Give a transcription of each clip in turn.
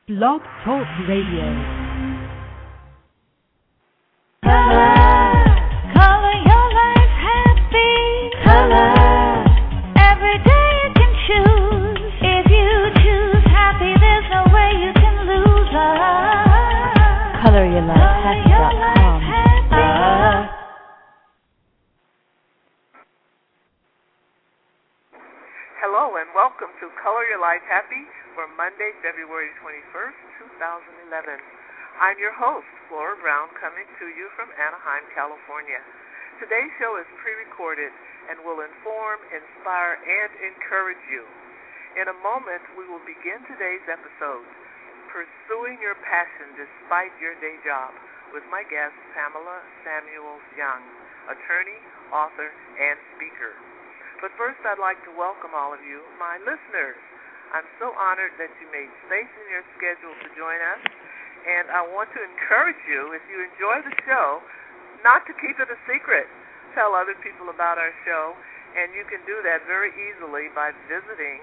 Blog Talk Radio. Color your life happy. Color. Every day you can choose. If you choose happy, there's no way you can lose. ColorYourLifeHappy.com. Hello and welcome to Color Your Life Happy for Monday, February 21st, 2011. I'm your host, Flora Brown, coming to you from Anaheim, California. Today's show is pre-recorded and will inform, inspire, and encourage you. In a moment, we will begin today's episode, Pursuing Your Passion Despite Your Day Job, with my guest, Pamela Samuels Young, attorney, author, and speaker. But first, I'd like to welcome all of you, my listeners. I'm so honored that you made space in your schedule to join us, and I want to encourage you, if you enjoy the show, not to keep it a secret. Tell other people about our show, and you can do that very easily by visiting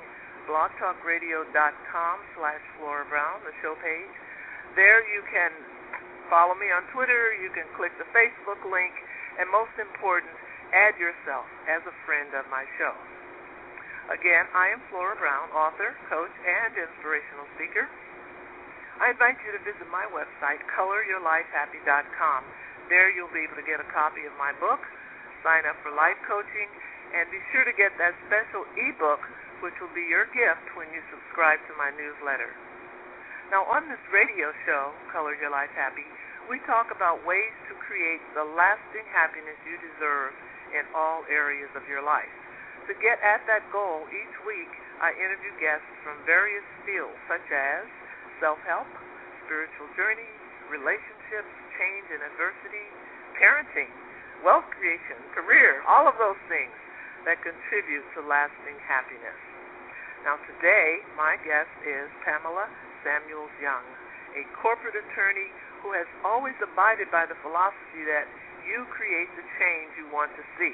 blogtalkradio.com/Flora Brown, the show page. There you can follow me on Twitter, you can click the Facebook link, and most important, add yourself as a friend of my show. Again, I am Flora Brown, author, coach, and inspirational speaker. I invite you to visit my website, coloryourlifehappy.com. There you'll be able to get a copy of my book, sign up for life coaching, and be sure to get that special ebook, which will be your gift when you subscribe to my newsletter. Now, on this radio show, Color Your Life Happy, we talk about ways to create the lasting happiness you deserve in all areas of your life. To get at that goal, each week I interview guests from various fields such as self-help, spiritual journey, relationships, change and adversity, parenting, wealth creation, career, all of those things that contribute to lasting happiness. Now today, my guest is Pamela Samuels Young, a corporate attorney who has always abided by the philosophy that you create the change you want to see.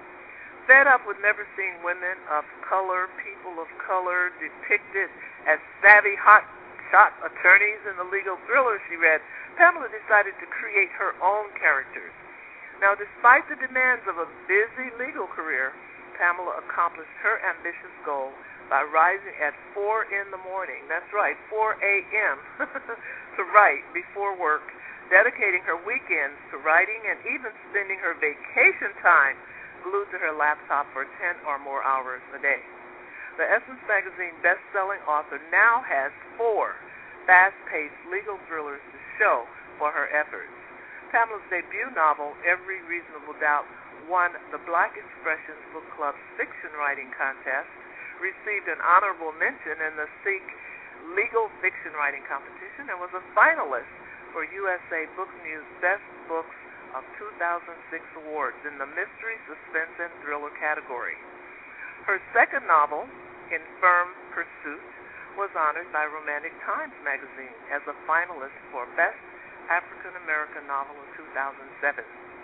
Fed up with never seeing women of color, people of color, depicted as savvy, hot-shot attorneys in the legal thrillers she read, Pamela decided to create her own characters. Now, despite the demands of a busy legal career, Pamela accomplished her ambitious goal by rising at 4 in the morning, that's right, 4 a.m., to write before work, dedicating her weekends to writing and even spending her vacation time glued to her laptop for 10 or more hours a day. The Essence Magazine best-selling author now has 4 fast-paced legal thrillers to show for her efforts. Pamela's debut novel, Every Reasonable Doubt, won the Black Expressions Book Club's fiction writing contest, received an honorable mention in the Seek Legal Fiction Writing Competition, and was a finalist for USA Book News Best Books of 2006 awards in the Mystery, Suspense, and Thriller category. Her second novel, In Firm Pursuit, was honored by Romantic Times magazine as a finalist for Best African American Novel of 2007.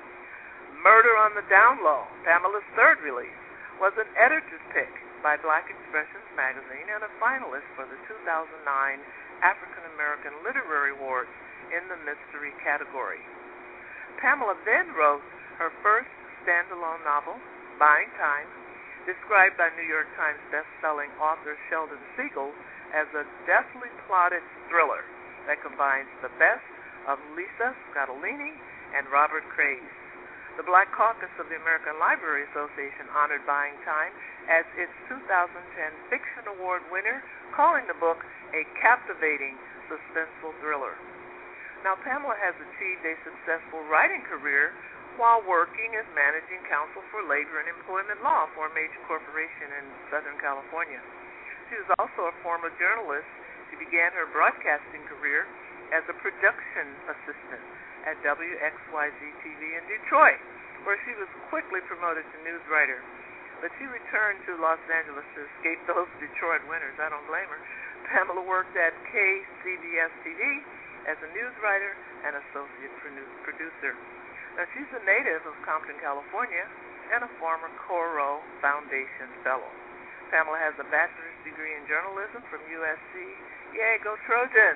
Murder on the Down Low, Pamela's third release, was an editor's pick by Black Expressions magazine and a finalist for the 2009 African American Literary Awards in the mystery category. Pamela then wrote her first standalone novel, Buying Time, described by New York Times best-selling author Sheldon Siegel as a deftly plotted thriller that combines the best of Lisa Scottoline and Robert Craze. The Black Caucus of the American Library Association honored Buying Time as its 2010 Fiction Award winner, calling the book a captivating, suspenseful thriller. Now, Pamela has achieved a successful writing career while working as managing counsel for labor and employment law for a major corporation in Southern California. She was also a former journalist. She began her broadcasting career as a production assistant at WXYZ-TV in Detroit, where she was quickly promoted to news writer. But she returned to Los Angeles to escape those Detroit winters. I don't blame her. Pamela worked at KCBS-TV as a news writer and associate producer. Now, she's a native of Compton, California, and a former Coro Foundation fellow. Pamela has a bachelor's degree in journalism from USC. Yay, go Trojans!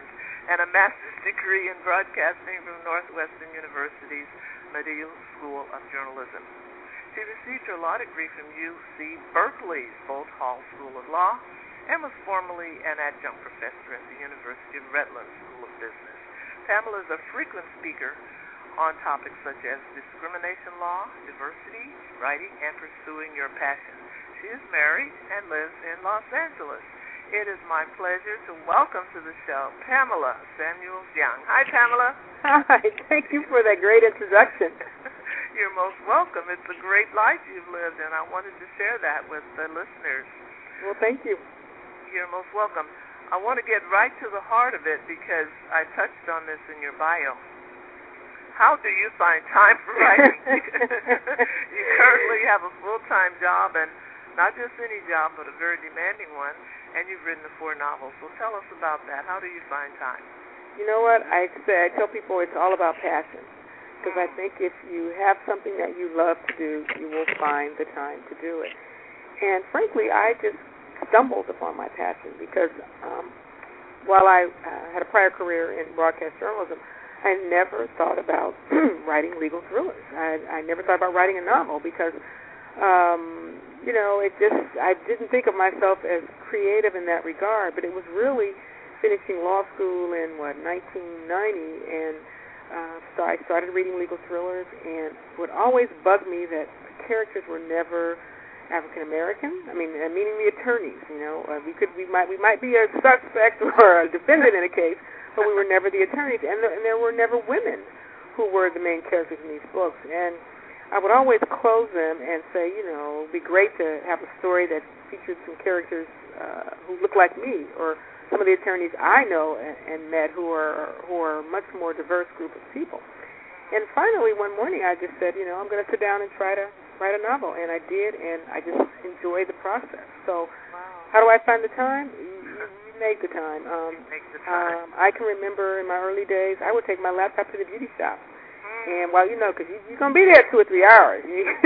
and a master's degree in broadcasting from Northwestern University's Medill School of Journalism. She received her law degree from UC Berkeley's Boalt Hall School of Law and was formerly an adjunct professor at the University of Redlands School of Business. Pamela is a frequent speaker on topics such as discrimination law, diversity, writing, and pursuing your passion. She is married and lives in Los Angeles. It is my pleasure to welcome to the show Pamela Samuels-Young. Hi, Pamela. Hi. Thank you for that great introduction. You're most welcome. It's a great life you've lived, and I wanted to share that with the listeners. Well, thank you. You're most welcome. I want to get right to the heart of it because I touched on this in your bio. How do you find time for writing? You currently have a full-time job, and not just any job, but a very demanding one, and you've written 4 novels. So tell us about that. How do you find time? You know what? I tell people it's all about passion, because I think if you have something that you love to do, you will find the time to do it. And frankly, I just stumbled upon my passion because while I had a prior career in broadcast journalism, I never thought about writing legal thrillers. I never thought about writing a novel because, I didn't think of myself as creative in that regard, but it was really finishing law school in, 1990, and so I started reading legal thrillers, and what always bugged me that the characters were never African American. Meaning the attorneys. We might be a suspect or a defendant in a case, but we were never the attorneys, and there were never women who were the main characters in these books. And I would always close them and say, it'd be great to have a story that featured some characters who look like me, or some of the attorneys I know and met who are a much more diverse group of people. And finally, one morning, I just said, I'm going to sit down and try to write a novel, and I did, and I just enjoyed the process. So, How do I find the time? You make the time. I can remember in my early days, I would take my laptop to the beauty shop, and because you're going to be there 2 or 3 hours,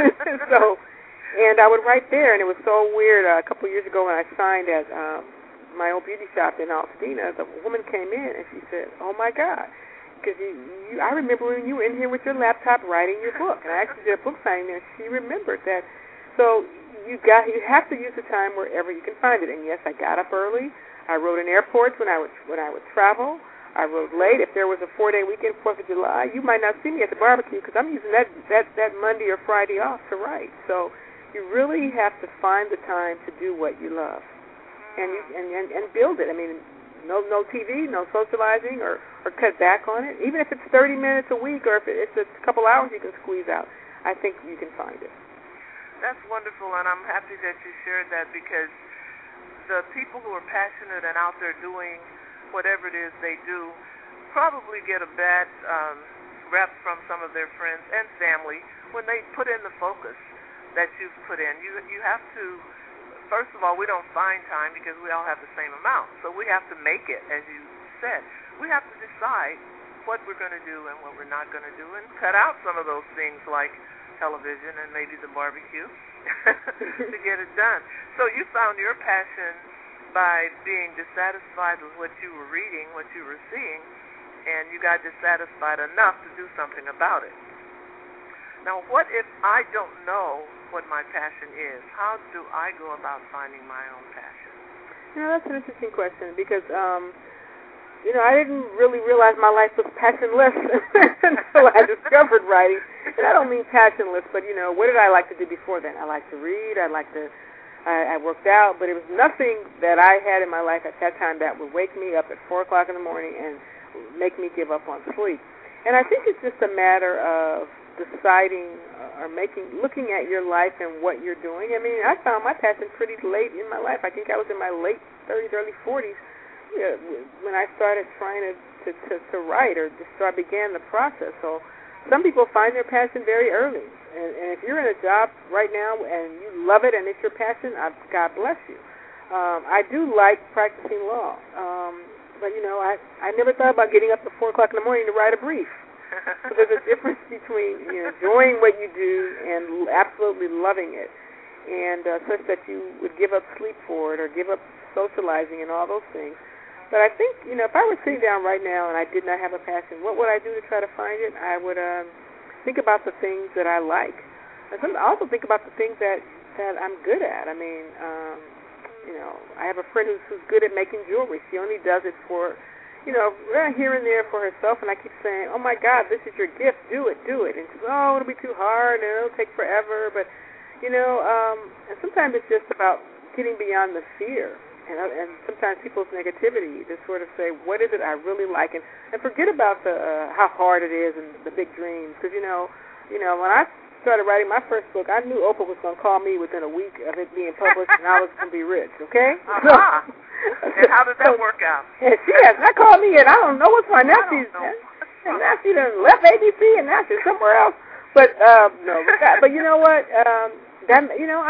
and I would write there, and it was so weird. A couple of years ago, when I signed at my old beauty shop in Altadena, the woman came in and she said, "Oh my God." Because I remember when you were in here with your laptop writing your book, and I actually did a book signing there. She remembered that. So you have to use the time wherever you can find it. And yes, I got up early. I wrote in airports when I would travel. I wrote late. If there was a 4-day weekend, 4th of July, you might not see me at the barbecue because I'm using that Monday or Friday off to write. So you really have to find the time to do what you love, and build it. No TV, no socializing, or cut back on it. Even if it's 30 minutes a week, or if it's a couple hours you can squeeze out, I think you can find it. That's wonderful, and I'm happy that you shared that, because the people who are passionate and out there doing whatever it is they do probably get a bad rep from some of their friends and family when they put in the focus that you've put in. You have to. First of all, we don't find time because we all have the same amount. So we have to make it, as you said. We have to decide what we're going to do and what we're not going to do, and cut out some of those things like television and maybe the barbecue to get it done. So you found your passion by being dissatisfied with what you were reading, what you were seeing, and you got dissatisfied enough to do something about it. Now, what if I don't know what my passion is? How do I go about finding my own passion? That's an interesting question, because, I didn't really realize my life was passionless until I discovered writing. And I don't mean passionless, but, what did I like to do before then? I liked to read. I worked out, but it was nothing that I had in my life at that time that would wake me up at 4 o'clock in the morning and make me give up on sleep. And I think it's just a matter of deciding or looking at your life and what you're doing. I found my passion pretty late in my life. I think I was in my late 30s, early 40s when I started trying to write, or so I began the process. So some people find their passion very early. And if you're in a job right now and you love it and it's your passion, God bless you. I do like practicing law. But, I never thought about getting up at 4 o'clock in the morning to write a brief. So there's a difference between enjoying what you do and absolutely loving it, and such that you would give up sleep for it or give up socializing and all those things. But I think, if I were sitting down right now and I did not have a passion, what would I do to try to find it? I would think about the things that I like. And I also think about the things that I'm good at. I mean, I have a friend who's good at making jewelry. She only does it for, here and there for herself. And I keep saying, oh, my God, this is your gift. Do it. And she says, oh, it'll be too hard and it'll take forever. But, and sometimes it's just about getting beyond the fear. And sometimes people's negativity to sort of say, what is it I really like? And forget about the how hard it is and the big dreams. Because, when I started writing my first book, I knew Oprah was going to call me within a week of it being published, and I was going to be rich, okay? Uh-huh. And how did that work out? Yeah, she has not called me yet. I don't know what's my nephew. And now she done left ABC, and now she's somewhere else. But, no. But you know what? That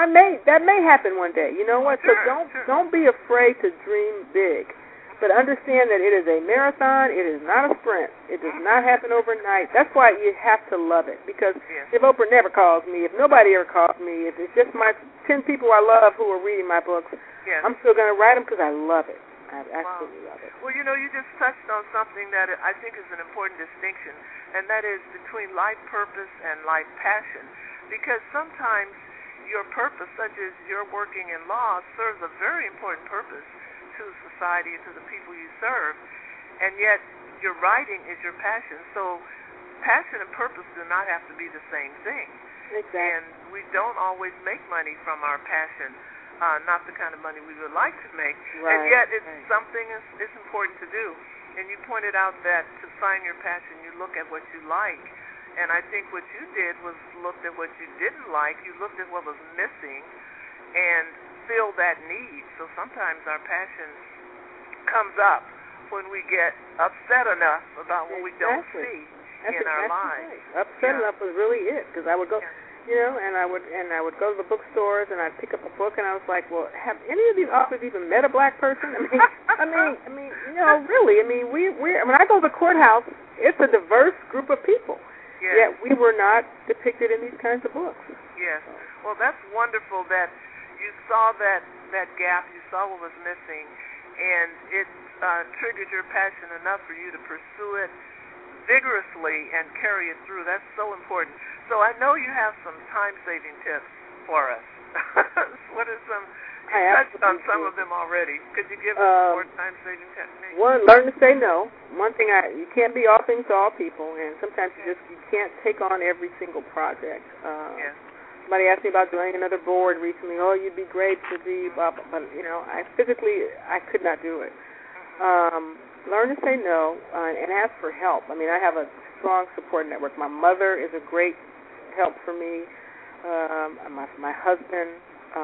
may happen one day. You know what? Sure, so don't be afraid to dream big, but understand that it is a marathon. It is not a sprint. It does not happen overnight. That's why you have to love it. Because if Oprah never calls me, if nobody ever calls me, if it's just my 10 people I love who are reading my books, I'm still going to write them because I love it. I absolutely love it. Well, you just touched on something that I think is an important distinction, and that is between life purpose and life passion. Because sometimes your purpose, such as you're working in law, serves a very important purpose to society and to the people you serve, and yet your writing is your passion. So passion and purpose do not have to be the same thing. Exactly. And we don't always make money from our passion, not the kind of money we would like to make, right. And yet it's something it's important to do. And you pointed out that to find your passion, you look at what you like. And I think what you did was looked at what you didn't like. You looked at what was missing and filled that need. So sometimes our passion comes up when we get upset enough about what we don't see in our lives. Right. Upset enough was really it, because I would go, and I would go to the bookstores and I'd pick up a book and I was like, well, have any of these authors even met a black person? I mean, really. I mean, when I go to the courthouse, it's a diverse group of people. Yes. Yet we were not depicted in these kinds of books. Yes. Well, that's wonderful that you saw that gap, you saw what was missing, and it triggered your passion enough for you to pursue it vigorously and carry it through. That's so important. So I know you have some time-saving tips for us. What are some? You touched on some of them already. Could you give us some more time-saving techniques? One, learn to say no. One thing, you can't be all things to all people, and sometimes you can't take on every single project. Somebody asked me about joining another board recently. Oh, you'd be great to be, blah, blah, but I could not do it. Learn to say no and ask for help. I mean, I have a strong support network. My mother is a great help for me. My husband.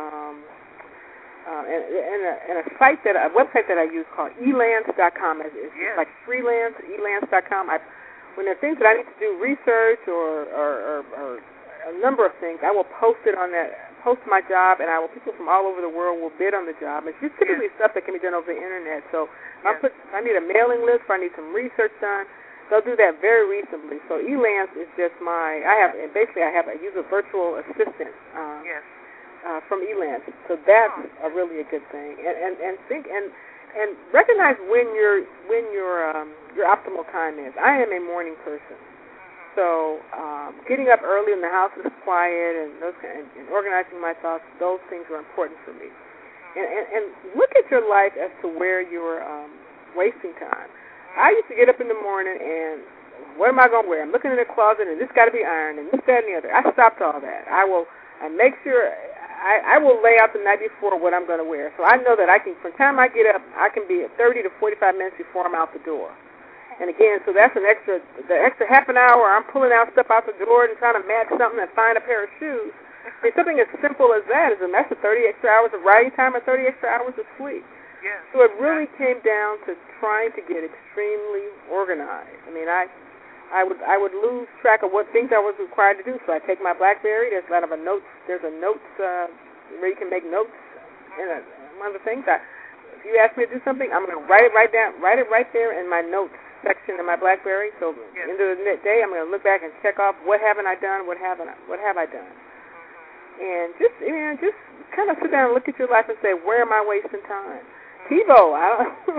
And a website that I use called elance.com. It's like freelance, elance.com. When there are things that I need to do research or a number of things, I will post it on that, post my job, and people from all over the world will bid on the job. It's just typically stuff that can be done over the internet. So if I need a mailing list, if I need some research done, they'll do that very reasonably. So Elance is just I use a virtual assistant. From Elance, so that's really a good thing, and think and recognize when your optimal time is. I am a morning person, so getting up early in the house is quiet and organizing my thoughts. Those things are important for me, and look at your life as to where you're wasting time. I used to get up in the morning and what am I going to wear? I'm looking in the closet and this got to be ironed and this, that, and the other. I stopped all that. I make sure. I will lay out the night before what I'm going to wear. So I know that from the time I get up, I can be 30 to 45 minutes before I'm out the door. And again, so that's the extra half an hour I'm pulling out stuff out the door and trying to match something and find a pair of shoes. I mean, something as simple as that's 30 extra hours of writing time and 30 extra hours of sleep. Yes. So it really came down to trying to get extremely organized. I mean, I would lose track of what things I was required to do. So I take my BlackBerry. There's a lot of notes. There's a notes where you can make notes. One of the things, if you ask me to do something, I'm going to write it right there in my notes section in my BlackBerry. So at the end of the day, I'm going to look back and check off what haven't I done, what have I done, and just kind of sit down and look at your life and say, where am I wasting time? TiVo,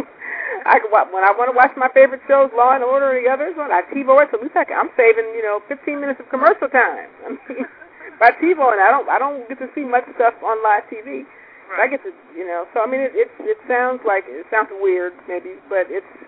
When I want to watch my favorite shows, Law and Order and the others, I TiVo it. So at least I'm saving 15 minutes of commercial time. I mean, by TiVo, and I don't get to see much stuff on live TV. Right. I get to So I mean, it sounds weird maybe, but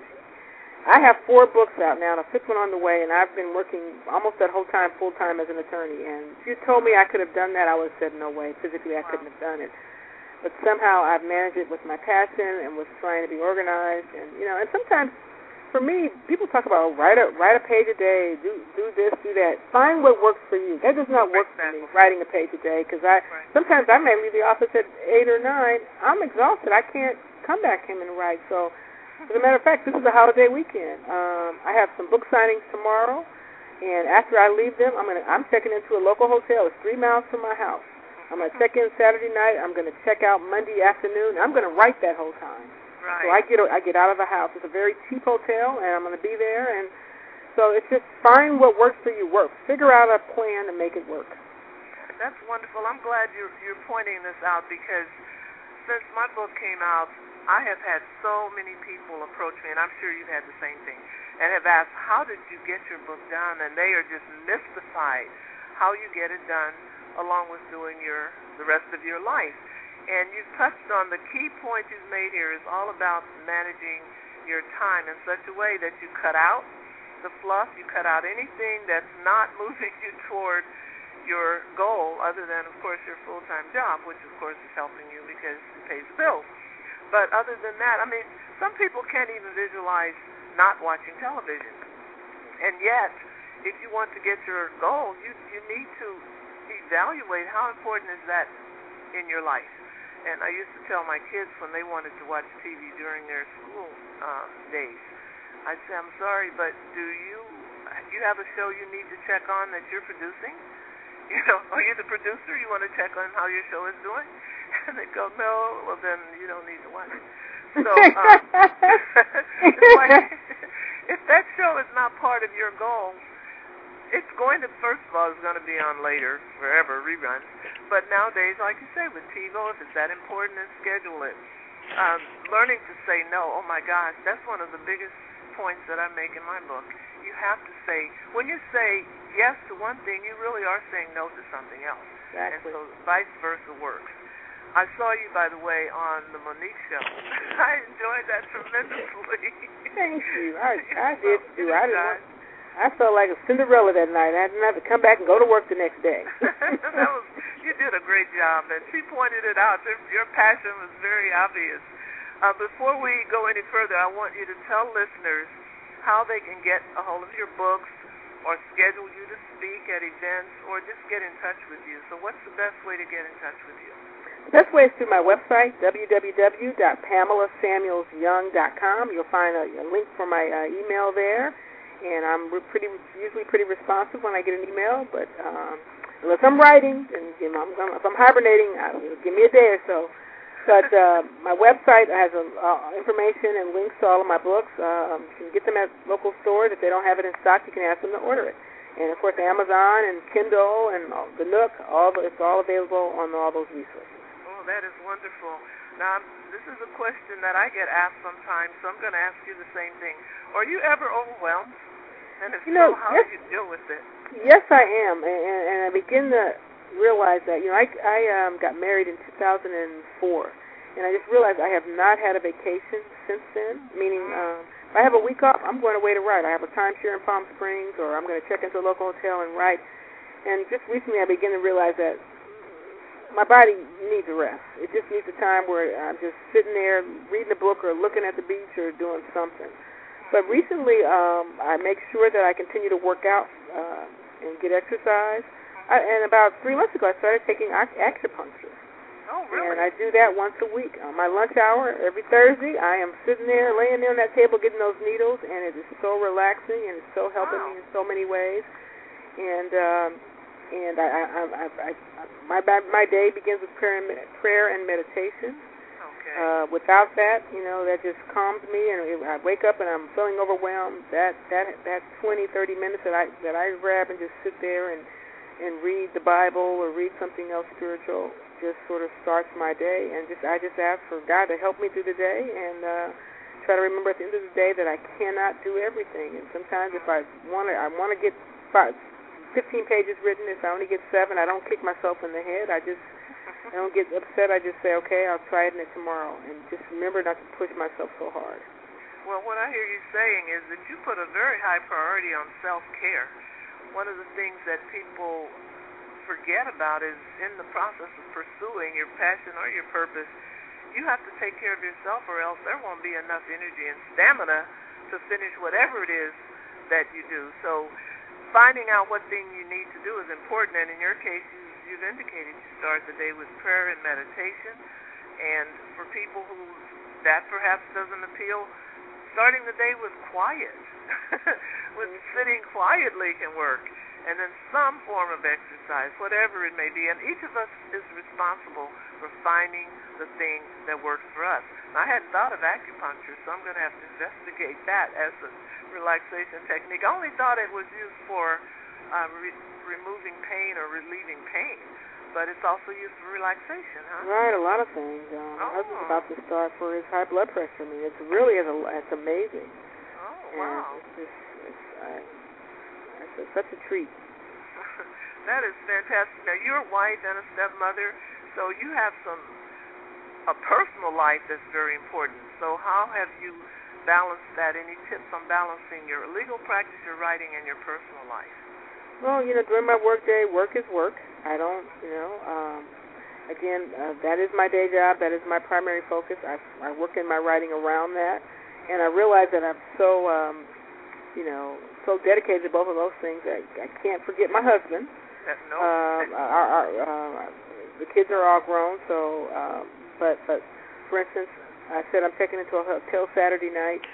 I have 4 books out now, and a 5th one on the way, and I've been working almost that whole time full time as an attorney. And if you told me I could have done that, I would have said no way. Physically, I couldn't have done it. But somehow I've managed it with my passion and with trying to be organized. And and sometimes, for me, people talk about write a page a day, do this, do that. Find what works for you. That does not work for me, writing a page a day, because sometimes I may leave the office at 8 or 9. I'm exhausted. I can't come back home and write. So, as a matter of fact, this is a holiday weekend. I have some book signings tomorrow, and after I leave them, I'm checking into a local hotel. It's 3 miles from my house. I'm going to check in Saturday night. I'm going to check out Monday afternoon. I'm going to write that whole time. Right. So I get out of the house. It's a very cheap hotel, and I'm going to be there. And so it's just find what works for you. Figure out a plan to make it work. That's wonderful. I'm glad you're pointing this out, because since my book came out, I have had so many people approach me, and I'm sure you've had the same thing, and have asked, how did you get your book done? And they are just mystified how you get it done, along with doing the rest of your life. And you've touched on the key point you've made here is all about managing your time in such a way that you cut out the fluff, you cut out anything that's not moving you toward your goal, other than, of course, your full-time job, which, of course, is helping you because it pays the bills. But other than that, I mean, some people can't even visualize not watching television. And yet, if you want to get your goal, you need to evaluate how important is that in your life. And I used to tell my kids when they wanted to watch TV during their school days, I'd say, I'm sorry, but do you have a show you need to check on that you're producing? Are you the producer? You want to check on how your show is doing? And they'd go, no, well, then you don't need to watch it. So it's like, if that show is not part of your goal, it's going to, first of all, it's going to be on later, forever, reruns. But nowadays, like you say, with TiVo, if it's that important, then schedule it. Learning to say no, oh my gosh, that's one of the biggest points that I make in my book. You have to say, when you say yes to one thing, you really are saying no to something else. Exactly. And so vice versa works. I saw you, by the way, on the Monique show. I enjoyed that tremendously. Thank you. I did too. I felt like a Cinderella that night. I didn't have to come back and go to work the next day. You did a great job, and she pointed it out. Your passion was very obvious. Before we go any further, I want you to tell listeners how they can get a hold of your books or schedule you to speak at events or just get in touch with you. So what's the best way to get in touch with you? The best way is through my website, www.PamelaSamuelsYoung.com. You'll find a link for my email there. And I'm usually pretty responsive when I get an email, but unless I'm writing, and if I'm hibernating, give me a day or so. But my website has information and links to all of my books. You can get them at local stores. If they don't have it in stock, you can ask them to order it. And, of course, Amazon and Kindle and the Nook, it's all available on all those resources. Oh, that is wonderful. Now, this is a question that I get asked sometimes, so I'm going to ask you the same thing. Are you ever overwhelmed? And if so, how do you deal with it? Yes, I am, and I begin to realize that. I got married in 2004, and I just realized I have not had a vacation since then, meaning if I have a week off, I'm going away to write. I have a timeshare in Palm Springs, or I'm going to check into a local hotel and write. And just recently I begin to realize that my body needs a rest. It just needs a time where I'm just sitting there reading a book or looking at the beach or doing something. But recently, I make sure that I continue to work out and get exercise. And about 3 months ago, I started taking acupuncture. Oh, really? And I do that once a week. On my lunch hour, every Thursday, I am sitting there, laying there on that table, getting those needles, and it is so relaxing, and it's so helping me in so many ways. And my day begins with prayer and meditation. Without that, that just calms me, and I wake up and I'm feeling overwhelmed. That 20-30 minutes that I grab and just sit there and read the Bible or read something else spiritual just sort of starts my day. And I just ask for God to help me through the day and try to remember at the end of the day that I cannot do everything. And sometimes if I want to get 15 pages written. If I only get 7, I don't kick myself in the head. I don't get upset. I just say, okay, I'll try it tomorrow. And just remember not to push myself so hard. Well, what I hear you saying is that you put a very high priority on self-care. One of the things that people forget about is in the process of pursuing your passion or your purpose, you have to take care of yourself or else there won't be enough energy and stamina to finish whatever it is that you do. So finding out what thing you need to do is important, and in your case, you've indicated you start the day with prayer and meditation, and for people who that perhaps doesn't appeal, starting the day with quiet, with sitting quietly can work, and then some form of exercise, whatever it may be, and each of us is responsible for finding the thing that works for us. Now, I hadn't thought of acupuncture, so I'm going to have to investigate that as a relaxation technique. I only thought it was used for removing pain or relieving pain, but it's also used for relaxation, huh? Right, a lot of things. My husband's about to start for his high blood pressure. I mean, it's really it's amazing. Oh, wow. It's such a treat. That is fantastic. Now, you're a wife and a stepmother, so you have a personal life that's very important. So how have you balance that? Any tips on balancing your legal practice, your writing, and your personal life? Well, during my work day, work is work. I don't, that is my day job. That is my primary focus. I work in my writing around that, and I realize that I'm so, so dedicated to both of those things. I can't forget my husband. No. The kids are all grown, so, but for instance, I said I'm checking into a hotel Saturday night.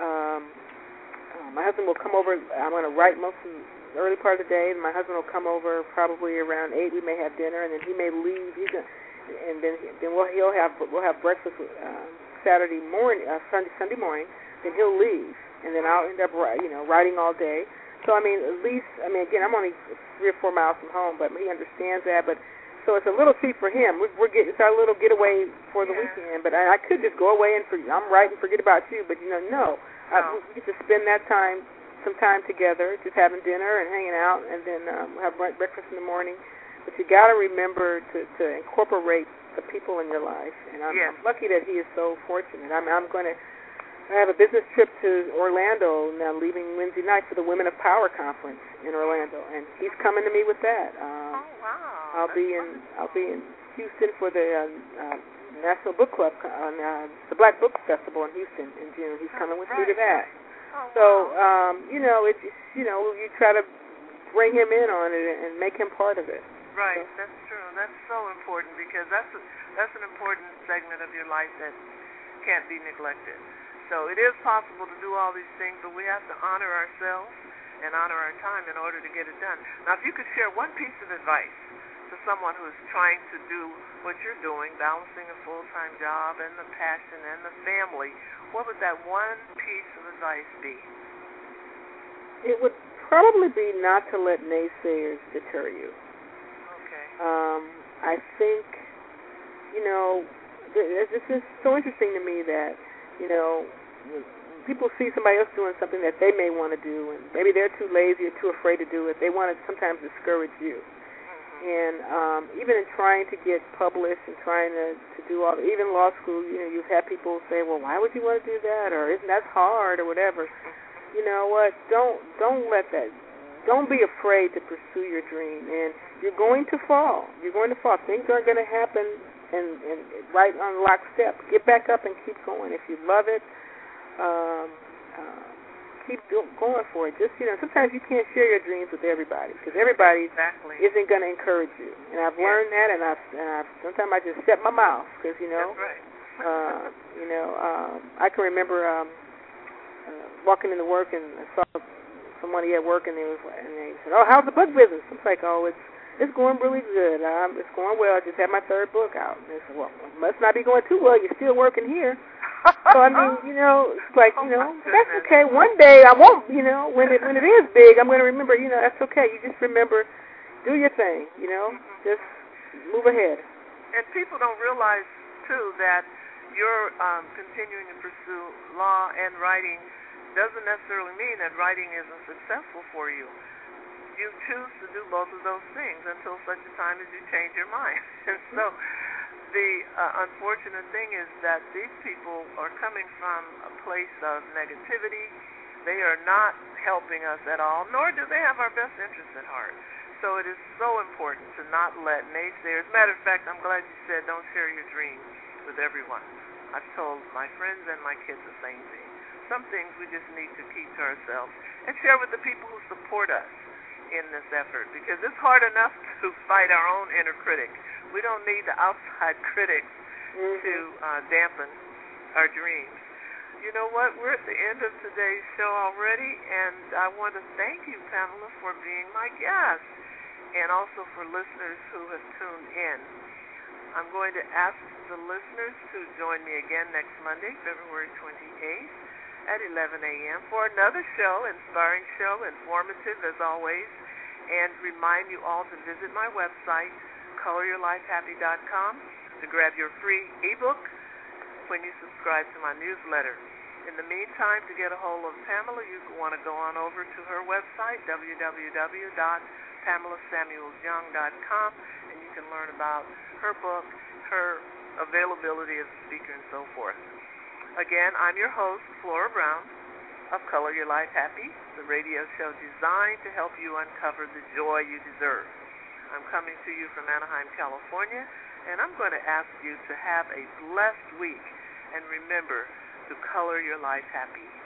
My husband will come over. I'm going to write most of the early part of the day, and my husband will come over probably around 8. We may have dinner, and then he may leave. We'll have breakfast Saturday morning, Sunday morning. Then he'll leave, and then I'll end up writing all day. So again, I'm only 3 or 4 miles from home, but he understands that. But so it's a little treat for him. It's our little getaway for the weekend. But I could just go away and I'm writing, forget about you. But no. We get to spend some time together, just having dinner and hanging out, and then we'll have breakfast in the morning. But you got to remember to incorporate the people in your life. And I'm lucky that he is so fortunate. I have a business trip to Orlando now, leaving Wednesday night for the Women of Power conference in Orlando, and he's coming to me with that. Wow! I'll be in Houston for the National Book Club, the Black Book Festival in Houston in June. He's coming with me to that. So you try to bring him in on it and make him part of it. Right, that's true. That's so important because that's an important segment of your life that can't be neglected. So it is possible to do all these things, but we have to honor ourselves and honor our time in order to get it done. Now, if you could share one piece of advice to someone who is trying to do what you're doing, balancing a full-time job and the passion and the family, what would that one piece of advice be? It would probably be not to let naysayers deter you. Okay. I think, this is so interesting to me that, people see somebody else doing something that they may want to do, and maybe they're too lazy or too afraid to do it. They want to sometimes discourage you. And even in trying to get published and trying to do even law school, you've had people say, well, why would you want to do that? Or isn't that hard or whatever? You know what? Don't let that. Don't be afraid to pursue your dream. And you're going to fall. You're going to fall. Things aren't going to happen and right on lockstep. Get back up and keep going. If you love it, keep going for it. Just, sometimes you can't share your dreams with everybody because everybody isn't going to encourage you. And I've learned that, and sometimes I just shut my mouth because, That's right. I can remember walking into work and I saw somebody at work and they said, "Oh, how's the book business?" I'm like, "Oh, it's going really good. It's going well. I just had my 3rd book out." And they said, "Well, it must not be going too well. You're still working here." So I mean, it's like, that's okay. One day I won't, when it is big, I'm going to remember, that's okay. You just remember, do your thing, just move ahead. And people don't realize too that you're continuing to pursue law and writing doesn't necessarily mean that writing isn't successful for you. You choose to do both of those things until such a time as you change your mind. And so the unfortunate thing is that these people are coming from a place of negativity. They are not helping us at all, nor do they have our best interests at heart. So it is so important to not let naysayers. Matter of fact, I'm glad you said don't share your dreams with everyone. I've told my friends and my kids the same thing. Some things we just need to keep to ourselves and share with the people who support us in this effort, because it's hard enough to fight our own inner critic. We don't need the outside critics to dampen our dreams. You know what? We're at the end of today's show already, and I want to thank you, Pamela, for being my guest, and also for listeners who have tuned in. I'm going to ask the listeners to join me again next Monday, February 28th at 11 a.m. for another show, inspiring show, informative as always, and remind you all to visit my website, coloryourlifehappy.com, to grab your free ebook when you subscribe to my newsletter. In the meantime, to get a hold of Pamela, you want to go on over to her website, www.PamelaSamuelsYoung.com, and you can learn about her book, her availability as a speaker, and so forth. Again, I'm your host, Flora Brown, of Color Your Life Happy, the radio show designed to help you uncover the joy you deserve. I'm coming to you from Anaheim, California, and I'm going to ask you to have a blessed week, and remember to color your life happy.